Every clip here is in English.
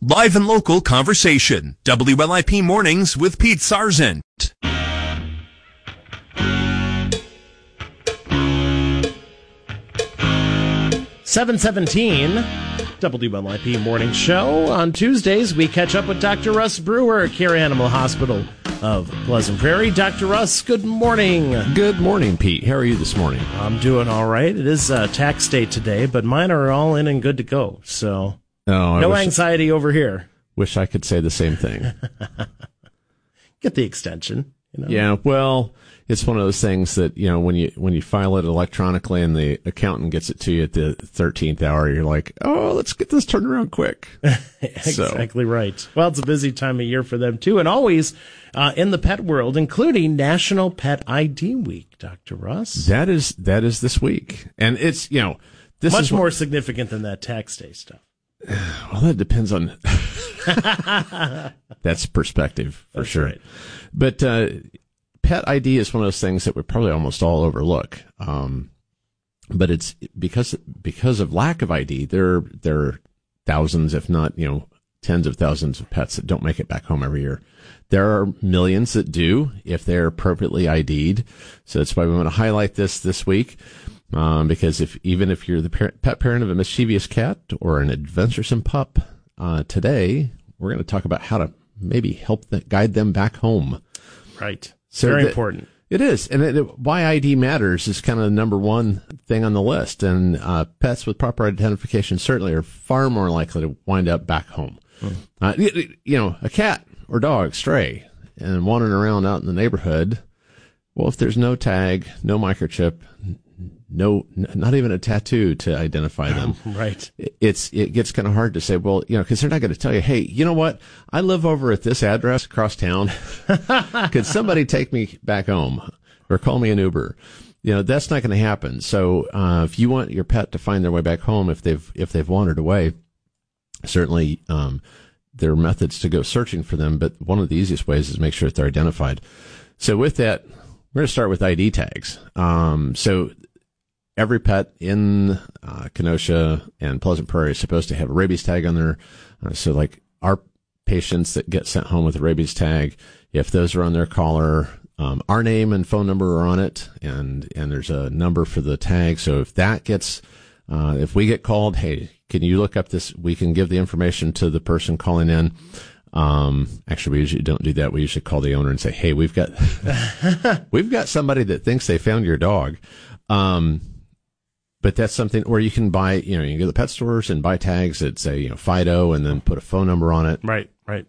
Live and local conversation. WLIP Mornings with Pete Sarzent. 7:17, WLIP Morning Show. On Tuesdays, we catch up with Dr. Russ Brewer, Care Animal Hospital of Pleasant Prairie. Dr. Russ, good morning. Good morning, Pete. How are you this morning? I'm doing all right. It is tax day today, but mine are all in and good to go, so no anxiety over here. Wish I could say the same thing. Get the extension. You know? Yeah, well, it's one of those things that, you know, when you file it electronically and the accountant gets it to you at the 13th hour, you're like, oh, let's get this turned around quick. Exactly right. Well, it's a busy time of year for them, too, and always in the pet world, including National Pet ID Week, Dr. Russ. That is this week. And it's, you know, this much is more significant than that tax day stuff. Well, that depends on that's perspective for sure. Right. But pet ID is one of those things that we probably almost all overlook. But it's because of lack of ID, there are thousands, if not, you know, tens of thousands of pets that don't make it back home every year. There are millions that do if they're appropriately ID'd. So that's why we want to highlight this week. Because even if you're the pet parent of a mischievous cat or an adventuresome pup, today we're going to talk about how to maybe help guide them back home. Right. So very important. It is. And why ID matters is kind of the number one thing on the list. And pets with proper identification certainly are far more likely to wind up back home. You know, a cat or dog stray and wandering around out in the neighborhood. Well, if there's no tag, no microchip, not even a tattoo to identify them. Right. It gets kind of hard to say, well, you know, because they're not going to tell you, hey, you know what? I live over at this address across town. Could somebody take me back home or call me an Uber? You know, that's not going to happen. So if you want your pet to find their way back home, if they've wandered away, certainly there are methods to go searching for them. But one of the easiest ways is make sure that they're identified. So with that, we're going to start with ID tags. So every pet in Kenosha and Pleasant Prairie is supposed to have a rabies tag on there. So like our patients that get sent home with a rabies tag, if those are on their collar, our name and phone number are on it, and there's a number for the tag. So if that gets, if we get called, hey, can you look up this? We can give the information to the person calling in. Actually, we usually don't do that. We usually call the owner and say, hey, we've got somebody that thinks they found your dog. But that's something where you can buy, you know, you can go to the pet stores and buy tags that say, you know, Fido and then put a phone number on it. Right.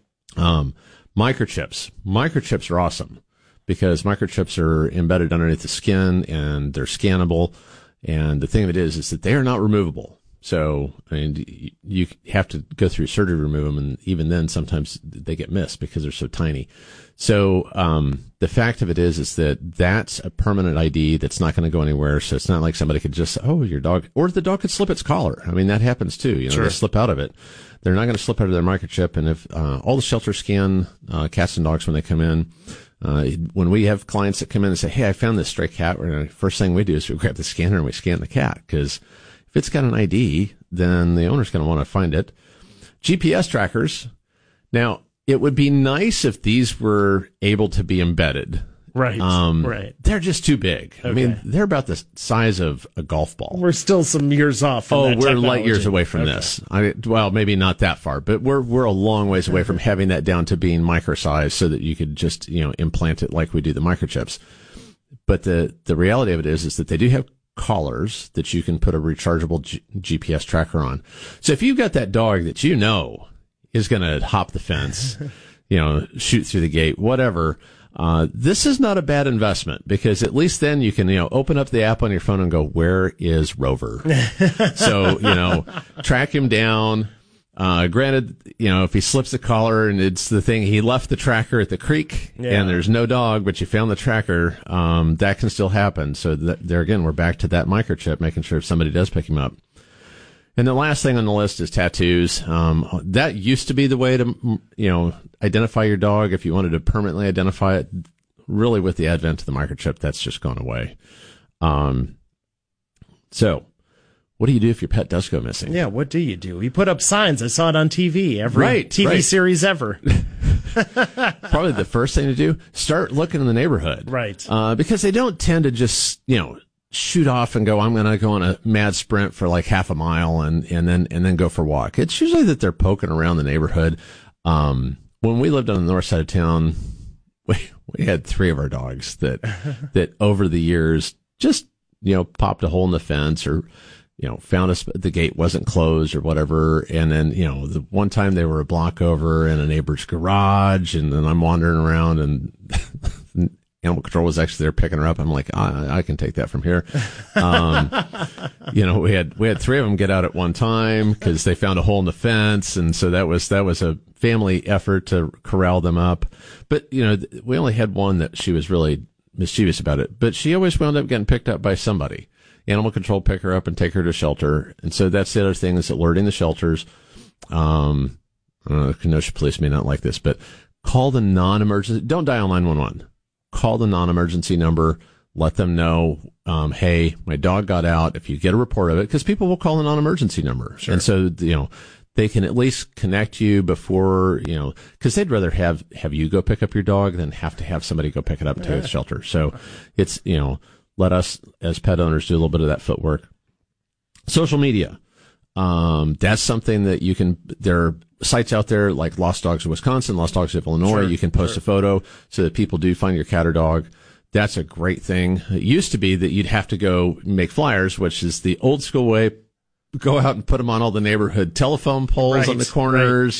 Microchips. Microchips are awesome because microchips are embedded underneath the skin and they're scannable. And the thing of it is that they are not removable. So, I mean, you have to go through surgery to remove them, and even then, sometimes they get missed because they're so tiny. So, the fact of it is that that's a permanent ID that's not going to go anywhere. So it's not like somebody could just, your dog, or the dog could slip its collar. I mean, that happens too. You know, sure. They slip out of it. They're not going to slip out of their microchip. And if, all the shelter scan, cats and dogs when they come in, when we have clients that come in and say, hey, I found this stray cat, first thing we do is we grab the scanner and we scan the cat, because if it's got an ID, then the owner's going to want to find it. GPS trackers. Now, it would be nice if these were able to be embedded. Right. Right. They're just too big. Okay. I mean, they're about the size of a golf ball. We're still some years off from that we're technology. Light years away from this. Well, maybe not that far, but we're a long ways away from having that down to being micro-sized so that you could just, you know, implant it like we do the microchips. But the reality of it is that they do have collars that you can put a rechargeable GPS tracker on. So if you've got that dog that you know is going to hop the fence, you know, shoot through the gate, whatever, this is not a bad investment, because at least then you can, you know, open up the app on your phone and go, where is Rover? So, you know, track him down. Granted, you know, if he slips the collar and it's the thing, he left the tracker at the creek and there's no dog, but you found the tracker, that can still happen. So there again, we're back to that microchip, making sure if somebody does pick him up. And the last thing on the list is tattoos. That used to be the way to, you know, identify your dog. If you wanted to permanently identify it, really with the advent of the microchip, that's just gone away. So what do you do if your pet does go missing? Yeah, what do? You put up signs. I saw it on TV. Every TV series ever. Probably the first thing to do, start looking in the neighborhood. Right. Because they don't tend to just, shoot off and go, I'm going to go on a mad sprint for like half a mile and then go for a walk. It's usually that they're poking around the neighborhood. When we lived on the north side of town, we had 3 of our dogs that over the years just, popped a hole in the fence or, found us, the gate wasn't closed or whatever. And then, the one time they were a block over in a neighbor's garage, and then I'm wandering around and animal control was actually there picking her up. I'm like, I can take that from here. We had 3 of them get out at one time because they found a hole in the fence. And so that was a family effort to corral them up. But, we only had one that she was really mischievous about it, but she always wound up getting picked up by somebody. Animal control pick her up and take her to shelter. And so that's the other thing, is alerting the shelters. I don't know, Kenosha police may not like this, but call the non-emergency. Don't dial 911. Call the non-emergency number. Let them know, hey, my dog got out. If you get a report of it, because people will call the non-emergency number. Sure. And so, they can at least connect you before, because they'd rather have you go pick up your dog than have to have somebody go pick it up and take it to the shelter. So it's, let us as pet owners do a little bit of that footwork. Social media. That's something that you can, there are sites out there like Lost Dogs of Wisconsin, Lost Dogs of Illinois. Sure, you can post a photo so that people do find your cat or dog. That's a great thing. It used to be that you'd have to go make flyers, which is the old school way. Go out and put them on all the neighborhood telephone poles on the corners,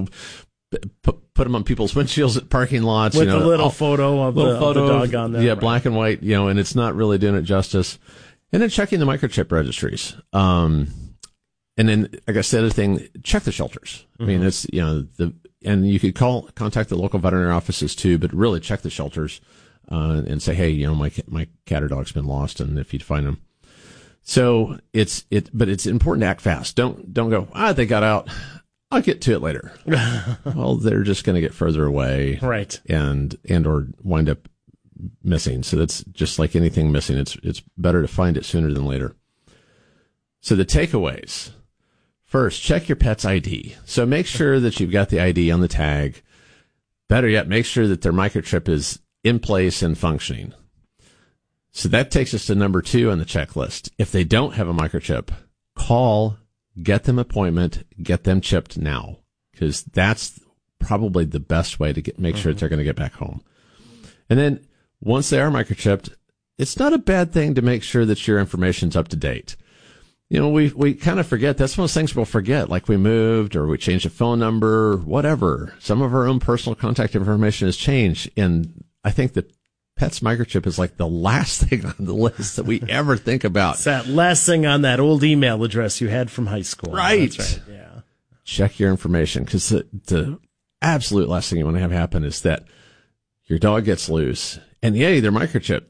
put them on people's windshields at parking lots. With a little photo of the dog on there. Yeah, black and white, and it's not really doing it justice. And then checking the microchip registries. And then, I guess the other thing, check the shelters. Mm-hmm. I mean, it's, and you could contact the local veterinary offices too, but really check the shelters, and say, hey, my cat or dog's been lost, and if you find them. So but it's important to act fast. Don't go, they got out. I'll get to it later. Well, they're just going to get further away. Right. And or wind up missing. So that's just like anything missing. It's better to find it sooner than later. So the takeaways. First, check your pet's ID. So make sure that you've got the ID on the tag. Better yet, make sure that their microchip is in place and functioning. So that takes us to number 2 on the checklist. If they don't have a microchip, call, get them an appointment, get them chipped now, because that's probably the best way to make sure that they're going to get back home. And then once they are microchipped, it's not a bad thing to make sure that your information's up to date. We kind of forget. That's one of those things we'll forget, like we moved or we changed a phone number, whatever. Some of our own personal contact information has changed. And I think that Pet's microchip is like the last thing on the list that we ever think about. It's that last thing on that old email address you had from high school. Right. That's right. Yeah. Check your information, because the absolute last thing you want to have happen is that your dog gets loose and their microchip,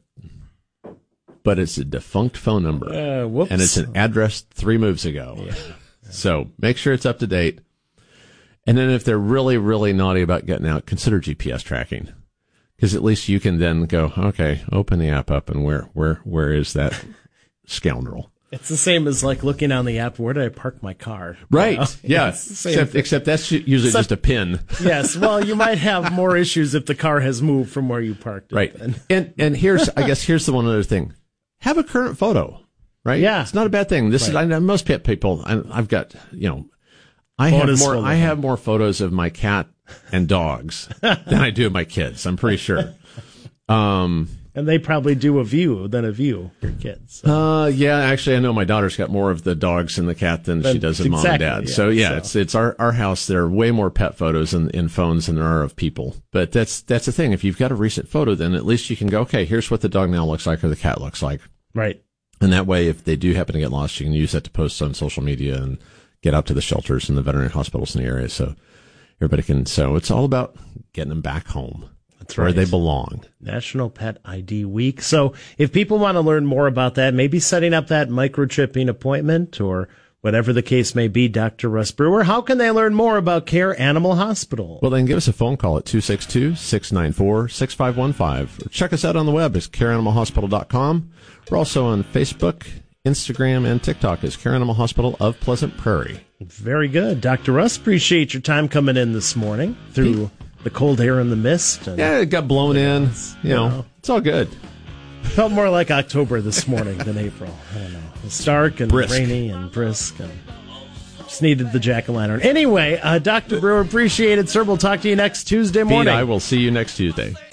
but it's a defunct phone number. And it's an address 3 moves ago. Yeah. So make sure it's up to date. And then if they're really, really naughty about getting out, consider GPS tracking. Because at least you can then go, okay, open the app up, and where is that scoundrel? It's the same as like looking on the app, where did I park my car? Right. Yeah. Except that's usually just a pin. Yes. Well, you might have more issues if the car has moved from where you parked it. Right. And here's the one other thing. Have a current photo. Right. Yeah. It's not a bad thing. This is, I know most pet people, I've got, I have more photos of my cat and dogs than I do of my kids. I'm pretty sure. And they probably do a view, your kids. So. Yeah, actually, I know my daughter's got more of the dogs and the cat than she does of mom and dad. Yeah, so it's our house. There are way more pet photos in phones than there are of people. But that's the thing. If you've got a recent photo, then at least you can go, okay, here's what the dog now looks like or the cat looks like. Right. And that way, if they do happen to get lost, you can use that to post on social media and get out to the shelters and the veterinary hospitals in the area. So everybody can. So it's all about getting them back home. That's right. Where they belong. National Pet ID Week. So if people want to learn more about that, maybe setting up that microchipping appointment or whatever the case may be, Dr. Russ Brewer, how can they learn more about Care Animal Hospital? Well, they can give us a phone call at 262-694-6515. Or check us out on the web at careanimalhospital.com. We're also on Facebook, Instagram, and TikTok as Care Animal Hospital of Pleasant Prairie. Very good. Dr. Russ, appreciate your time coming in this morning through the cold air and the mist. And yeah, it got blown in. You know, it's all good. Felt more like October this morning than April. I don't know. It's dark and brisk. Rainy and brisk, and just needed the jack-o'-lantern. Anyway, Dr. Brewer, appreciate it, sir. We'll talk to you next Tuesday morning. Pete, I will see you next Tuesday.